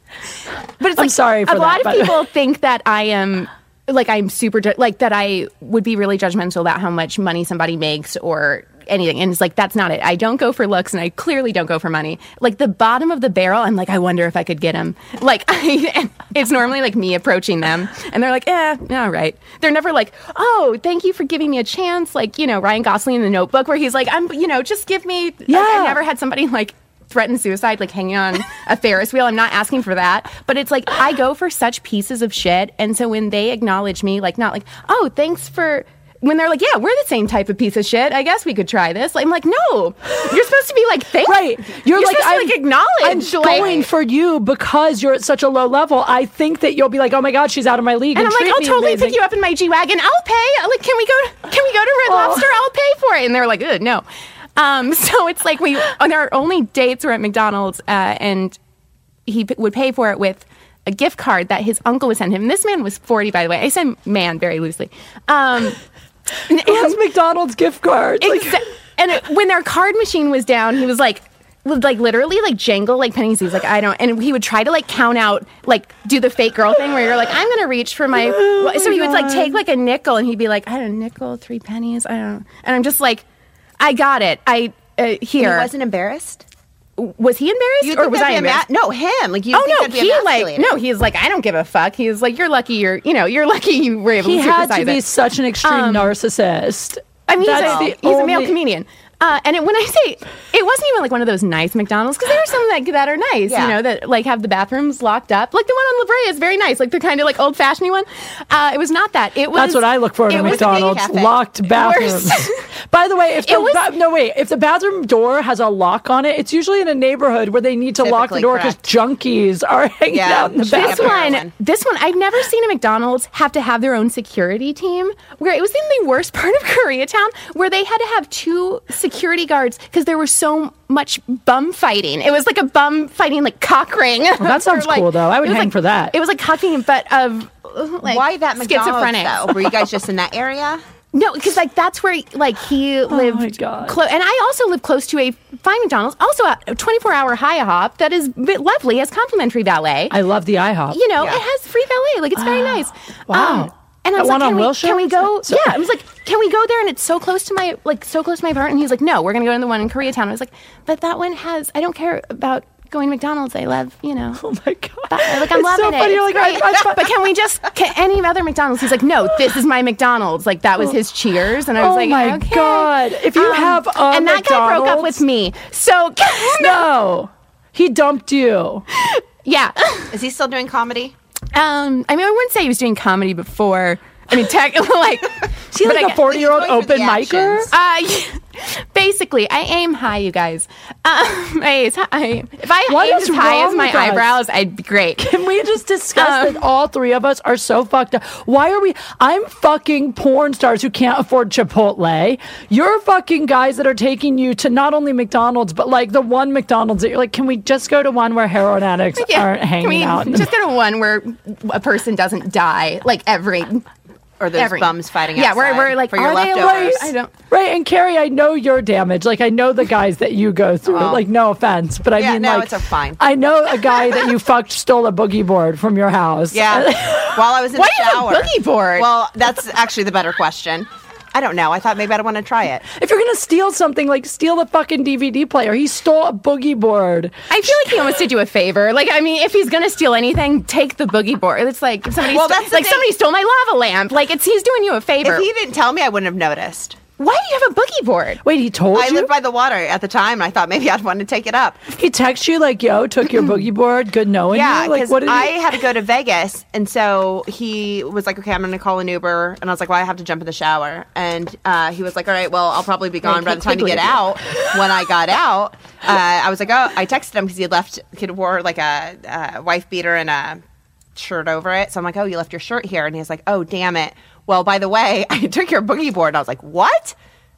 but it's I'm like sorry for a lot that, but- of people think that I am like I'm super ju- like that I would be really judgmental about how much money somebody makes or anything, and it's like that's not it. I don't go for looks, and I clearly don't go for money. Like the bottom of the barrel, I'm like I wonder if I could get him. Like I, it's normally like me approaching them, and they're like, eh, all right. They're never like, oh, thank you for giving me a chance. Like you know Ryan Gosling in The Notebook, where he's like, I'm you know just give me. Yeah. I've never had somebody like threaten suicide, like hanging on a Ferris wheel. I'm not asking for that, but it's like I go for such pieces of shit, and so when they acknowledge me, like not like, oh, thanks for. When they're like, yeah, we're the same type of piece of shit. I guess we could try this. Like, I'm like, no, you're supposed to be like, thank Right. You're, like, supposed to I'm, like acknowledge. I'm like, going for you because you're at such a low level. I think that you'll be like, oh my God, she's out of my league. and I'm like, treat I'll me totally amazing. pick you up in my G Wagon. I'll pay. Like, can we go? Can we go to Red Oh. Lobster? I'll pay for it. And they're like, Ugh, no. Um, so it's like we on our only dates were at McDonald's, uh, and he p- would pay for it with a gift card that his uncle would send him. And this man was forty, by the way. I said man very loosely. Um, and- Who has McDonald's gift cards? Like, Exa- and it, when their card machine was down, he was like, would like literally like jangle like pennies. He's like, I don't, and he would try to like count out, like do the fake girl thing where you're like, I'm gonna reach for my. Oh so my he would like God. take like a nickel, and he'd be like, I don't know, nickel, three pennies, I don't know. And I'm just like, I got it. I uh, He here. wasn't embarrassed. Was he embarrassed You'd or think was that'd I be embarrassed? ema- no, him. Like you. Oh think no, that'd be he like emasculating. no, he's like I don't give a fuck. He's like you're lucky you're you know you're lucky you were able he to had supersize to be it. such an extreme Um, narcissist. I mean, That's he's, a, the he's a male only- comedian. Uh, and it, when I say it wasn't even like one of those nice McDonald's, because there are some that, that are nice, Yeah. you know, that like have the bathrooms locked up. Like the one on La Brea is very nice, like the kind of like old fashioned one. Uh, it was not that. It was. That's what I look for in it a was McDonald's. cafe. Locked bathrooms. By the way, if the It was- ba- no wait, if the bathroom door has a lock on it, it's usually in a neighborhood where they need to lock the Typically, door because correct. junkies are hanging Yeah, out in the shut up. This bathroom. one, Everyone. this one, I've never seen a McDonald's have to have their own security team. Where it was in the worst part of Koreatown, where they had to have two security guards because there was so much bum fighting. It was like a bum fighting, like cock ring. Well, that sounds cool, though. I would hang for that. It was like cock fighting, but of like Why that McDonald's schizophrenic. though? Were you guys just in that area? No, because like that's where like he lived. Oh my God. Clo- and I also live close to a fine McDonald's, also a twenty-four hour HIHOP that is bit lovely, has complimentary valet. I love the IHOP. You know, Yeah. it has free valet. Like it's very nice. Wow. and I That was one like, on can we, Wilshire? can we go? So- yeah, I was like, can we go there? And it's so close to my like so close to my apartment. And he's like, no, we're gonna go to the one in Koreatown. I was like, but that one has. I don't care about going to McDonald's. I love, you know. Oh my God. That- like I'm It's loving so it. funny. It's You're like, great. I- I- but can we just can any other McDonald's? He's like, no, this is my McDonald's. Like that was his Cheers, and I was Oh like, my okay. God. If you Um, have a and that guy broke up McDonald's- with me. So No. He dumped you. yeah. Is he still doing comedy? Um, I mean, I wouldn't say he was doing comedy before. I mean, tech, like, Is he but like I- a forty-year-old He's going for open the micer? actions. Uh, basically, I aim high, you guys. Um, I, I, if I What aimed is as high wrong as my with us? eyebrows, I'd be great. Can we just discuss Um, that all three of us are so fucked up? Why are we? I'm fucking porn stars who can't afford Chipotle. You're fucking guys that are taking you to not only McDonald's, but like the one McDonald's that you're like, can we just go to one where heroin addicts aren't hanging Can we out? in the- just go to one where a person doesn't die, like every. Or those Every- bums fighting Yeah, outside we're, we're like, for your are they leftovers? alive? I don't. Right, and Carrie, I know your damage. Like, I know the guys that you go through. Oh. Like, no offense, but I Yeah, mean, no, like, it's a fine. I know a guy that you fucked stole a boogie board from your house. Yeah. While I was in What the is a shower. boogie board? Well, that's actually the better question. I don't know. I thought maybe I'd want to try it. If you're gonna steal something, like steal the fucking D V D player. He stole a boogie board. I feel like he almost did you a favor. Like, I mean, if he's gonna steal anything, take the boogie board. It's like if somebody, Well, sto- that's the like thing. somebody stole my lava lamp. Like, it's he's doing you a favor. If he didn't tell me, I wouldn't have noticed. Why do you have a boogie board? Wait, he told I you? lived by the water at the time, and I thought maybe I'd want to take it up. He texted you like, "Yo, took your boogie board. Good knowing Yeah, you." Like, because what did I he? had to go to Vegas, and so he was like, "Okay, I'm going to call an Uber," and I was like, "Well, I have to jump in the shower," and uh, he was like, "All right, well, I'll probably be gone by the time you get out." When I got out, uh, I was like, "Oh," I texted him because he had left. He wore like a, a wife beater and a shirt over it, so I'm like, "Oh, you left your shirt here," and he was like, "Oh, damn it." Well, by the way, I took your boogie board, and I was like, "What?"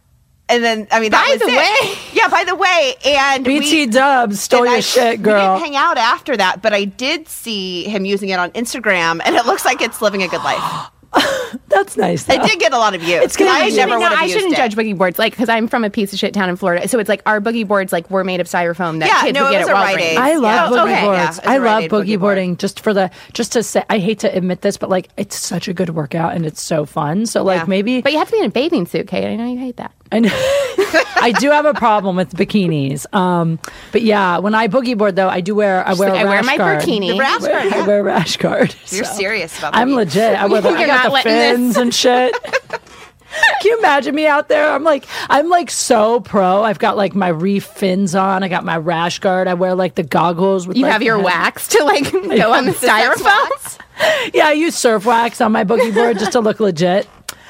And then, I mean, that By was the it. way. Yeah, by the way, and B T we- Dubs stole and your I- shit, We girl. didn't hang out after that, but I did see him using it on Instagram, and it looks like it's living a good life. That's nice. Though. It did get a lot of views. It's gonna I be- never no, would have I used shouldn't it. judge boogie boards, like, because I'm from a piece of shit town in Florida. So it's like our boogie boards, like, were made of styrofoam that Yeah, kids no, would it get was at a Rite Walgreens. Aid. I love Yeah. boogie Okay. boards. Yeah, it's a I Rite love Aid boogie, boogie board. boarding just for the just to say. I hate to admit this, but like it's such a good workout and it's so fun. So like Yeah. maybe But you have to be in a bathing suit, Kate. I know you hate that. I know. I do have a problem with bikinis. Um, but yeah, when I boogie board though, I do wear I wear like, a I wear rash my guard. burkini. The rash guard, I yeah. wear a rash guard. You're so. serious about I'm boogie. legit. I wear the, I You're got not the letting this- fins and shit. Can you imagine me out there? I'm like, I'm like so pro. I've got like my reef fins on. I got my rash guard. I wear like the goggles with You like, have your the- wax to, like, go on the styrofoam. Yeah, I use surf wax on my boogie board just to look legit.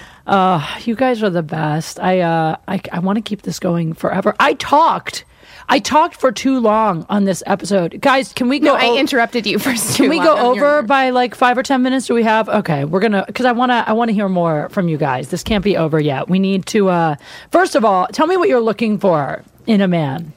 Uh, you guys are the best. I uh, I, I want to keep this going forever. I talked. I talked for too long on this episode. Guys, can we go No, I o- interrupted you for too Can we long go on over your- by like five or ten minutes? Do we have? Okay, we're gonna because I wanna I wanna hear more from you guys. This can't be over yet. We need to. Uh, first of all, tell me what you're looking for in a man.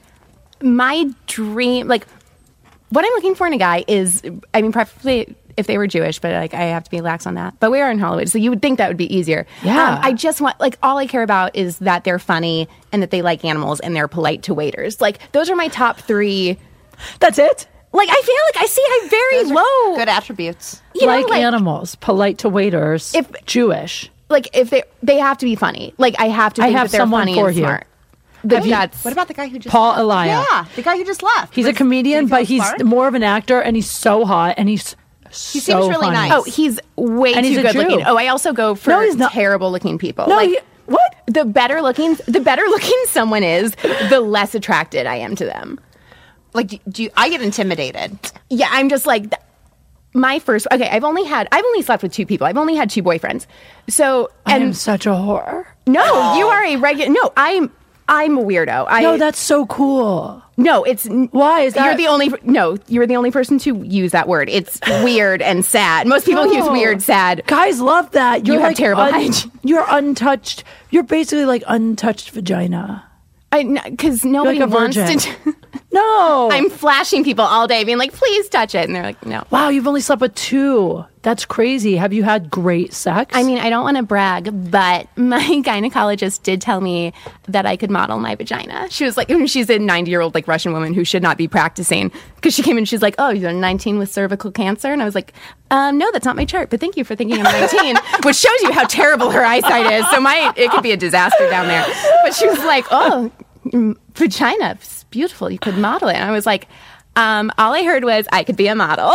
My dream, like, what I'm looking for in a guy is, I mean, preferably if they were Jewish, but like I have to be lax on that. But we are in Hollywood, so you would think that would be easier. Yeah. Um, I just want, like, all I care about is that they're funny and that they like animals and they're polite to waiters. Like, those are my top three. That's it. Like, I feel like I see I'm very Those are low. Good attributes. You know, like, animals, polite to waiters, If- Jewish. Like, if they they have to be funny. Like, I have to I think have that they're someone funny for and you. smart. But you- that's What about the guy who just Paul left? Elia. Yeah, the guy who just left. He's a Was- comedian, did he feel but he's smart? more of an actor, and he's so hot, and he's so seems really funny. nice. Oh, he's way And too he's a good Jew. looking. Oh, I also go for No, he's not. terrible looking people. No, like, he- what? The better looking, the better looking someone is, the less attracted I am to them. Like, do, do you, I get intimidated? Yeah, I'm just like th- my first. Okay, I've only had, I've only slept with two people. I've only had two boyfriends. So, I and am such a whore. no, you are a regular. No, I'm, I'm a weirdo. I No, that's so cool. no, it's Why is that? You're the only no. You're the only person to use that word. It's weird and sad. Most people use No. weird, sad. Guys love that. You're You have like terrible un- hygiene. You're untouched. You're basically like untouched vagina. I because nobody You're like a wants virgin. to. No. I'm flashing people all day, being like, please touch it. And they're like, no. Wow, you've only slept with two. That's crazy. Have you had great sex? I mean, I don't want to brag, but my gynecologist did tell me that I could model my vagina. She was like, she's a ninety-year-old like Russian woman who should not be practicing, because she came in, she's like, oh, you're nineteen with cervical cancer? And I was like, um, no, that's not my chart, but thank you for thinking I'm nineteen, which shows you how terrible her eyesight is. So my, it could be a disaster down there. But she was like, oh, mm, vagina, it's beautiful. You could model it. And I was like, Um, all I heard was I could be a model.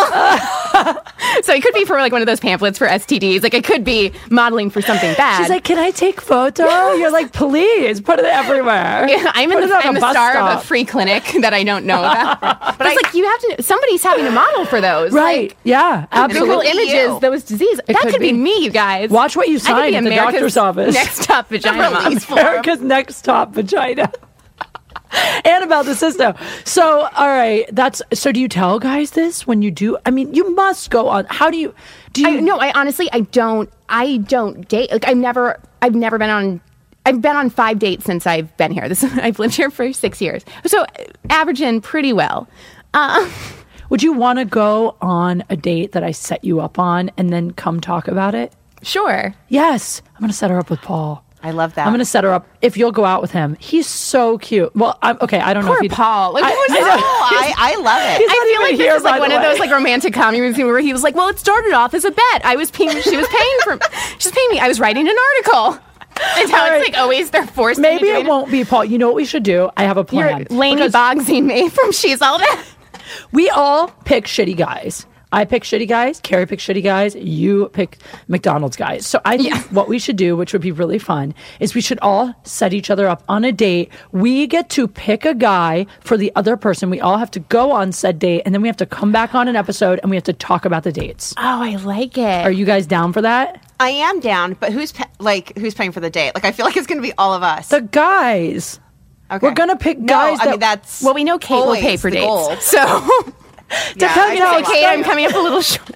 So it could be for like one of those pamphlets for S T Ds. Like it could be modeling for something bad. She's like, can I take photo? You're like, please put it everywhere. Yeah, I'm, in the, I'm the star stop. of a free clinic that I don't know about. But I was like, you have to, somebody's having a model for those. Right. Like, yeah, absolutely. Google images, you. those diseases. That could could be. be. me, you guys. Watch what you I could sign be at the America's doctor's office. Next top vagina model. America's next top vagina. Annabelle DeSisto. So, all right, that's so. Do you tell guys this when you do? I mean, you must go on. How do you? Do you? I, no, I honestly, I don't. I don't date. Like, I've never. I've never been on. I've been on five dates since I've been here. This I've lived here for six years, so averaging pretty well. Uh, Would you want to go on a date that I set you up on and then come talk about it? Sure. Yes, I'm going to set her up with Paul. I love that. I'm going to set her up if you'll go out with him. He's so cute. Well, I'm okay. I don't know Poor if he Paul. Like, I, who's I, No, I, I love it. He's I not feel even like here, this is by like the one of way. those like romantic comedy movies where he was like, "Well, it started off as a bet. I was paying. She was paying for. She's paying me. I was writing an article." And how All it's right. like always they're forced. Maybe into it doing won't be Paul. You know what we should do? I have a plan. You're Lainey Because Bogsing me from She's All That. we all pick shitty guys. I pick shitty guys. Carrie picks shitty guys. You pick McDonald's guys. So I think Yeah. what we should do, which would be really fun, is we should all set each other up on a date. We get to pick a guy for the other person. We all have to go on said date, and then we have to come back on an episode, and we have to talk about the dates. Oh, I like it. Are you guys down for that? I am down, but who's pa- like who's paying for the date? Like I feel like it's going to be all of us. The guys. Okay. We're gonna pick No, guys I that- mean that's Well, we know Kate will always pay for the dates. goal. So, Yeah, Depending I'd how say it's so. Kate, I'm coming up a little short.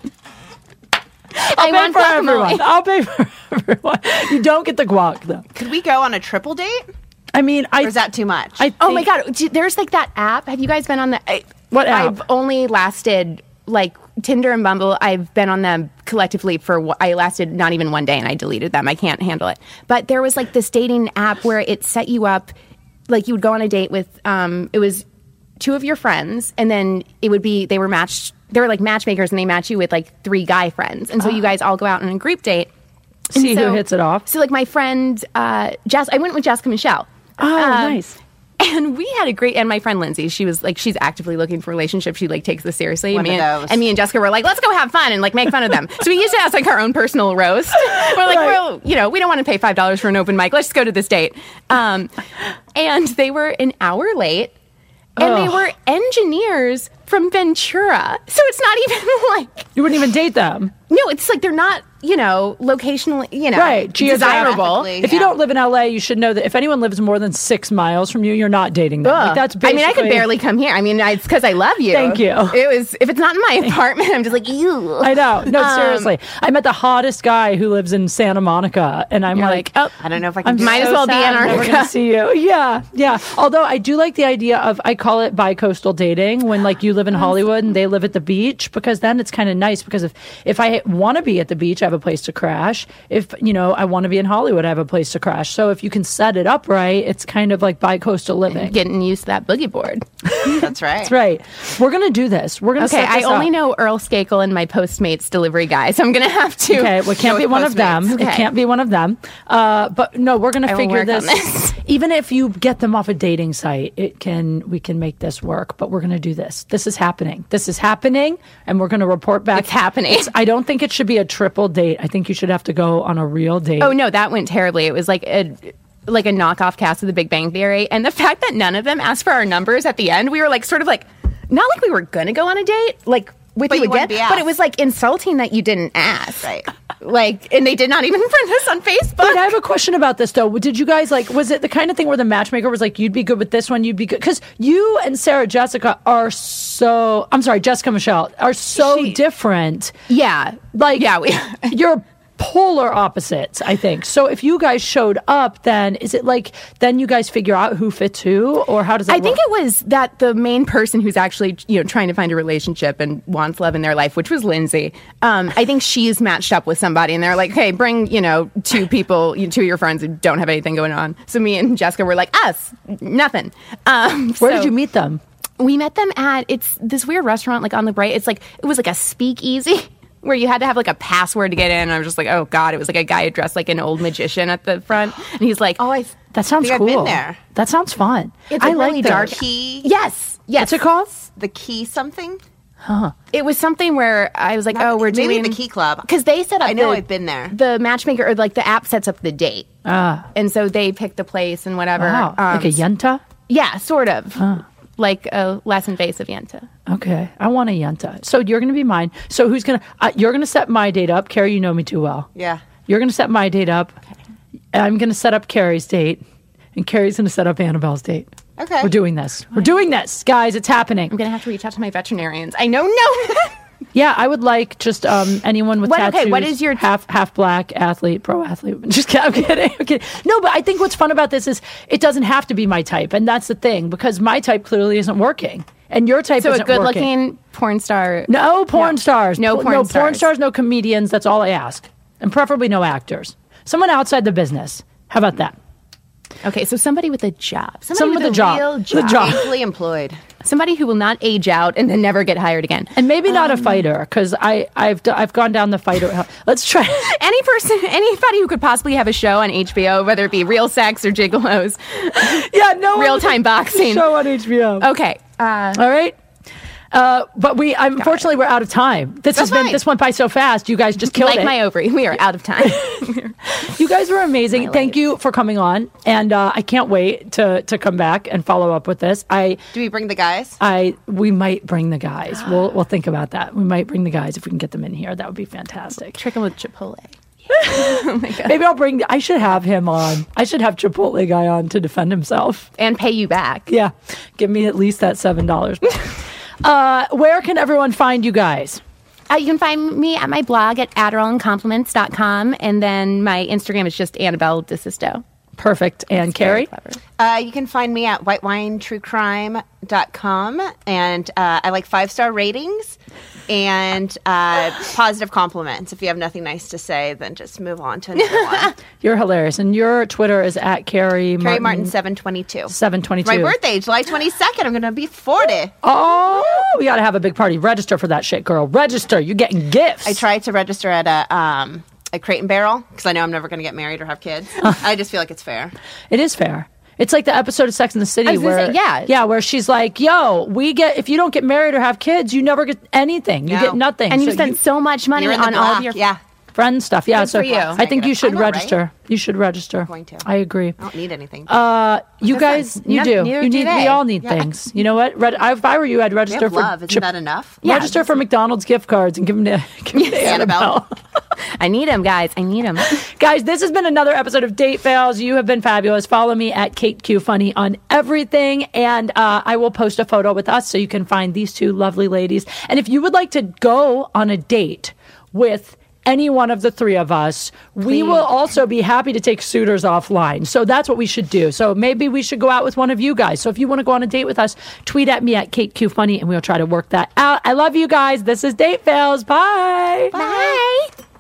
I'll I pay want for guacamole. everyone. I'll pay for everyone. You don't get the guac though. Could we go on a triple date? I mean, I. Or is that too much? I Oh my think- god, do- there's like that app. Have you guys been on the I, What app? I've only lasted like Tinder and Bumble. I've been on them collectively for wh- I lasted not even one day and I deleted them. I can't handle it. But there was like this dating app where it set you up like you would go on a date with um it was two of your friends and then it would be they were matched they were like matchmakers and they match you with like three guy friends. And so you guys all go out on a group date. And See who so- hits it off. So like my friend uh Jess I went with Jessica Michelle. Oh, Um, nice. And we had a great, and my friend Lindsay, she was like, she's actively looking for a relationship. She like takes this seriously. One and, me of and, those. and me and Jessica were like, let's go have fun and like make fun of them. So we used to have like our own personal roast. We're like, Right. well, you know, we don't want to pay five dollars for an open mic. Let's just go to this date. Um, and they were an hour late. And they Ugh. were engineers from Ventura. So it's not even like, You wouldn't even date them. no, it's like they're not, you know, locationally, you know, Right, desirable. geographically. If you Yeah. don't live in L A, you should know that if anyone lives more than six miles from you, you're not dating them. Like, Ugh. that's I basically. mean, I could barely come here. I mean, I, it's because I love you. Thank you. It was if it's not in my apartment, I'm just like, ew. I know. No, Um, seriously. I met the hottest guy who lives in Santa Monica, and I'm You're like, like, oh, I don't know if I can I'm do Might that. as well be sad I'm never Antarctica. going to see you. Yeah, yeah. Although I do like the idea of, I call it bi-coastal dating, when like you live in Hollywood and they live at the beach, because then it's kind of nice, because if, if I want to be at the beach, I have a place to crash. If, you know, I want to be in Hollywood, I have a place to crash. So if you can set it up right, it's kind of like bi-coastal living. Getting used to that boogie board. That's right. That's right. We're going to do this. We're going to Okay, set I this only up. know Earl Skakel and my Postmates delivery guy, so I'm gonna have to. Okay, well, it can't Go be with one of them. Postmates. It Okay. can't be one of them. Uh, but no, we're going to I will figure work this. on this. Even if you get them off a dating site, it can. We can make this work. But we're going to do this. This is happening. This is happening, and we're going to report back. It's happening. I don't think it should be a triple date. I think you should have to go on a real date. Oh no, that went terribly. It was like a like a knockoff cast of The Big Bang Theory, and the fact that none of them asked for our numbers at the end, we were like sort of like not like we were gonna go on a date, like with But you you again, wouldn't be but it asked. was like insulting that you didn't ask, Right. Like, and they did not even friend us on Facebook. But I have a question about this though. Did you guys like? Was it the kind of thing where the matchmaker was like, "You'd be good with this one. You'd be good," because you and Sarah Jessica are so. I'm sorry, Jessica Michelle are so She- different. yeah, Like, yeah, we, you're polar opposites, I think. So if you guys showed up, then is it like then you guys figure out who fits who, or how does that I work? think it was that the main person who's actually, you know, trying to find a relationship and wants love in their life, which was Lindsay. Um, I think she's matched up with somebody, and they're like, "Hey, bring you know two people, you know, two of your friends who don't have anything going on." So me and Jessica were like, "Us, nothing." Um, Where so did you meet them? We met them at it's this weird restaurant, like on the Bright. It's like it was like a speakeasy. Where you had to have like a password to get in. And I was just like, oh God, it was like a guy dressed like an old magician at the front. And he's like, Oh, I That sounds think cool. I've been there. That sounds fun. It's I a like really those. dark- Key. yes, yes. What's it called? The Key something. It was something where I was like, oh, we're maybe doing the Key Club. because they set up. I know the, I've been there. The matchmaker or like the app sets up the date, Ah, and so they pick the place and whatever. wow. Um, like a yenta? yeah, sort of. Like a less invasive yenta. Okay, I want a yenta. So you're going to be mine. So who's going to? Uh, you're going to set my date up, Carrie. You know me too well. Yeah. You're going to set my date up. I'm going to set up Carrie's date, and Carrie's going to set up Annabelle's date. Okay. We're doing this. We're doing this, guys. It's happening. I'm gonna have to reach out to my veterinarians. I know, no. Yeah, I would like just um, anyone with What- okay, tattoos. what is your- half half black athlete, pro athlete? Just kidding. I'm kidding. I'm kidding. No, but I think what's fun about this is it doesn't have to be my type, and that's the thing because my type clearly isn't working, and your type So a isn't working. good-looking porn star. No porn No. stars. No Po- porn no porn stars. stars. No comedians. That's all I ask, and preferably no actors. Someone outside the business. How about that? Okay, so somebody with a job. Somebody Someone with a job. real The job. job. Gainfully employed. Somebody who will not age out and then never get hired again. And maybe not Um, a fighter because I I've d- I've gone down the fighter. Let's try. Any person, anybody who could possibly have a show on H B O, whether it be Real Sex or Gigolos. Yeah, no one- Real-time boxing. show on H B O. Okay. Uh, All right. Uh, but we, unfortunately, we're out of time. This has been, fine. this went by so fast. You guys just killed like it. my ovary. We are out of time. You guys were amazing. Thank you for coming on, and uh, I can't wait to to come back and follow up with this. I, Do we bring the guys? I, we might bring the guys. We'll we'll think about that. We might bring the guys if we can get them in here. That would be fantastic. Trick him with Chipotle. Maybe I'll bring. I should have him on. I should have Chipotle guy on to defend himself. And pay you back. Yeah, give me at least that seven dollars. uh, where can everyone find you guys? Uh, you can find me at my blog at adderall and compliments dot com. And then my Instagram is just Annabelle DeSisto. Perfect. And Carrie? Uh, you can find me at white wine true crime dot com. And uh, I like five-star ratings and uh, positive compliments. If you have nothing nice to say, then just move on to another one. You're hilarious. And your Twitter is at Carrie Carrie Martin seven twenty-two. seven twenty-two. My birthday, July twenty-second. I'm going to be forty. Oh, we got to have a big party. Register for that shit, girl. Register. You're getting gifts. I tried to register at a um, a Crate and Barrel because I know I'm never going to get married or have kids. I just feel like it's fair. It is fair. It's like the episode of Sex and the City I was gonna where, say, yeah. yeah, where she's like, "Yo, we get if you don't get married or have kids, you never get anything. You No. get nothing, And you So spent so much money You're in the on all of black. your Yeah. friend stuff. Yeah, Good so for you. I think you should I know, right? register. You should register. going to. I agree. I don't need anything. Uh, you guys, you None- do. neither You do need. We they. all need Yeah. things. You know what? Red, if I were you, I'd we register have for love. Isn't Chip- that enough? Yeah, register for McDonald's gift cards and give them to, give them to Annabelle. Annabelle. I need them, guys. I need them. Guys, this has been another episode of Date Fails. You have been fabulous. Follow me at Kate Q Funny on everything, and uh, I will post a photo with us so you can find these two lovely ladies. And if you would like to go on a date with any one of the three of us, we will also be happy to take suitors offline. So that's what we should do. So maybe we should go out with one of you guys. So if you want to go on a date with us, tweet at me at Kate Q Funny, and we'll try to work that out. I love you guys. This is Date Fails. Bye. Bye.